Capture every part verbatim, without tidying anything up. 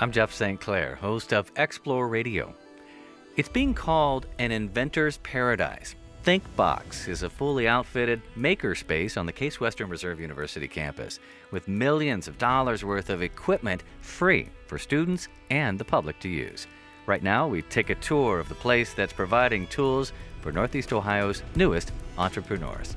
I'm Jeff Saint Clair, host of Explore Radio. It's being called an inventor's paradise. ThinkBox is a fully outfitted makerspace on the Case Western Reserve University campus with millions of dollars worth of equipment free for students and the public to use. Right now, we take a tour of the place that's providing tools for Northeast Ohio's newest entrepreneurs.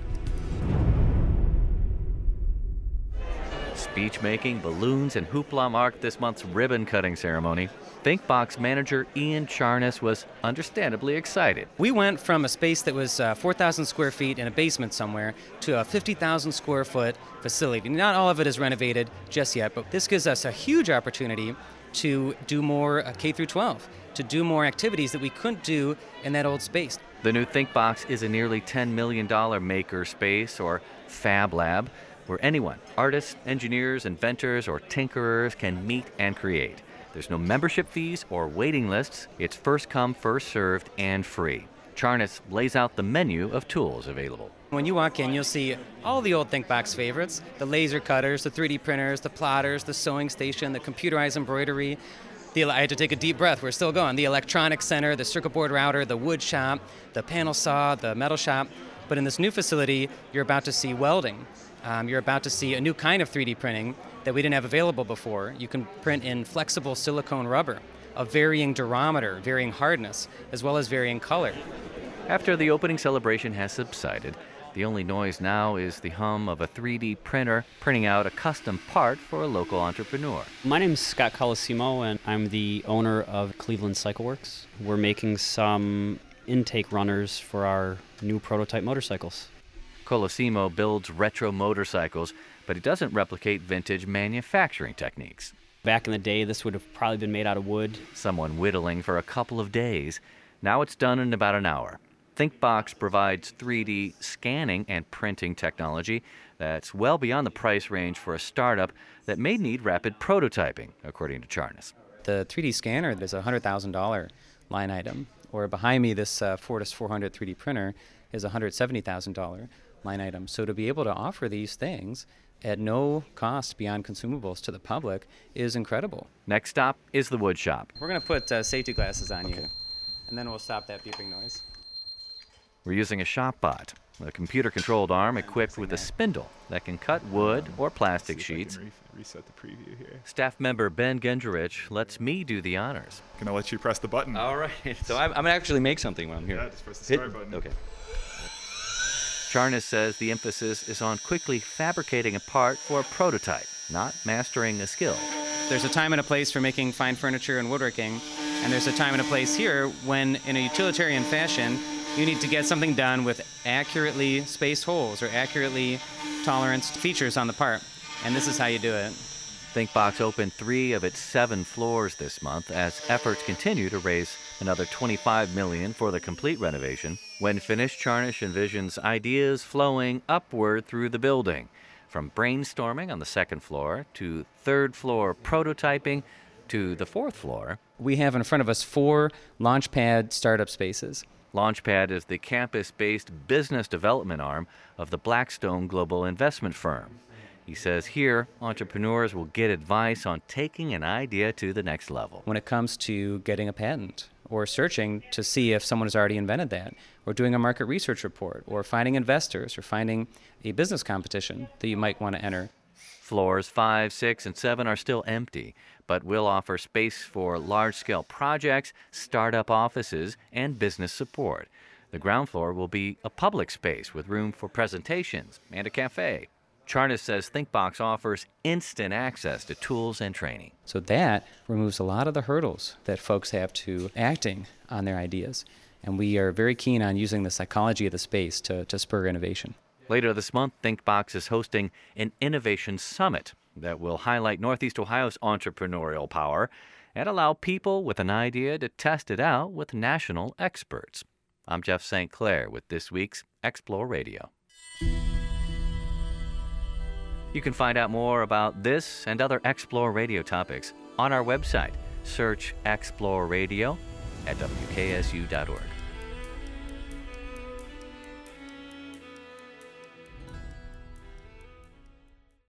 Speech-making, balloons, and hoopla marked this month's ribbon-cutting ceremony. ThinkBox manager Ian Charnas was understandably excited. We went from a space that was uh, four thousand square feet in a basement somewhere to a fifty thousand square foot facility. Not all of it is renovated just yet, but this gives us a huge opportunity to do more uh, K through twelve, to do more activities that we couldn't do in that old space. The new ThinkBox is a nearly ten million dollars maker space, or Fab Lab, where anyone, artists, engineers, inventors, or tinkerers can meet and create. There's no membership fees or waiting lists. It's first come, first served, and free. Charnas lays out the menu of tools available. When you walk in, you'll see all the old ThinkBox favorites, the laser cutters, the three D printers, the plotters, the sewing station, the computerized embroidery. The, I had to take a deep breath, we're still going. The electronics center, the circuit board router, the wood shop, the panel saw, the metal shop. But in this new facility, you're about to see welding. Um, you're about to see a new kind of three D printing that we didn't have available before. You can print in flexible silicone rubber of varying durometer, varying hardness, as well as varying color. After the opening celebration has subsided, the only noise now is the hum of a three D printer printing out a custom part for a local entrepreneur. My name is Scott Colosimo, and I'm the owner of Cleveland CycleWorks. We're making some intake runners for our new prototype motorcycles. Colosimo builds retro motorcycles, but he doesn't replicate vintage manufacturing techniques. Back in the day, this would have probably been made out of wood. Someone whittling for a couple of days. Now it's done in about an hour. ThinkBox provides three D scanning and printing technology that's well beyond the price range for a startup that may need rapid prototyping, according to Charnas. The three D scanner is a one hundred thousand dollars line item, or behind me, this uh, Fortis four hundred three D printer is a one hundred seventy thousand dollars line item. So to be able to offer these things at no cost beyond consumables to the public is incredible. Next stop is the wood shop. We're going to put uh, safety glasses on you, and then we'll stop that beeping noise. We're using a ShopBot, a computer-controlled arm equipped with a spindle that can cut wood or plastic sheets. Re- reset the preview here. Staff member Ben Gendrich lets me do the honors. Can I let you press the button? All right. So I'm, I'm going to actually make something when I'm here. Yeah, just press the start Hit- button. Okay. Charnas says the emphasis is on quickly fabricating a part for a prototype, not mastering a skill. There's a time and a place for making fine furniture and woodworking, and there's a time and a place here when, in a utilitarian fashion, you need to get something done with accurately spaced holes or accurately toleranced features on the part, and this is how you do it. ThinkBox opened three of its seven floors this month as efforts continue to raise another twenty-five million dollars for the complete renovation. When finished, Charnas envisions ideas flowing upward through the building, from brainstorming on the second floor to third floor prototyping to the fourth floor. We have in front of us four Launchpad startup spaces. Launchpad is the campus-based business development arm of the Blackstone Global Investment Firm. He says here, entrepreneurs will get advice on taking an idea to the next level. When it comes to getting a patent, or searching to see if someone has already invented that, or doing a market research report, or finding investors, or finding a business competition that you might want to enter. Floors five, six, and seven are still empty, but will offer space for large-scale projects, startup offices, and business support. The ground floor will be a public space with room for presentations and a cafe. Charnas says ThinkBox offers instant access to tools and training. So that removes a lot of the hurdles that folks have to acting on their ideas. And we are very keen on using the psychology of the space to, to spur innovation. Later this month, ThinkBox is hosting an innovation summit that will highlight Northeast Ohio's entrepreneurial power and allow people with an idea to test it out with national experts. I'm Jeff Saint Clair with this week's Explore Radio. You can find out more about this and other Explore Radio topics on our website. Search Explore Radio at W K S U dot org.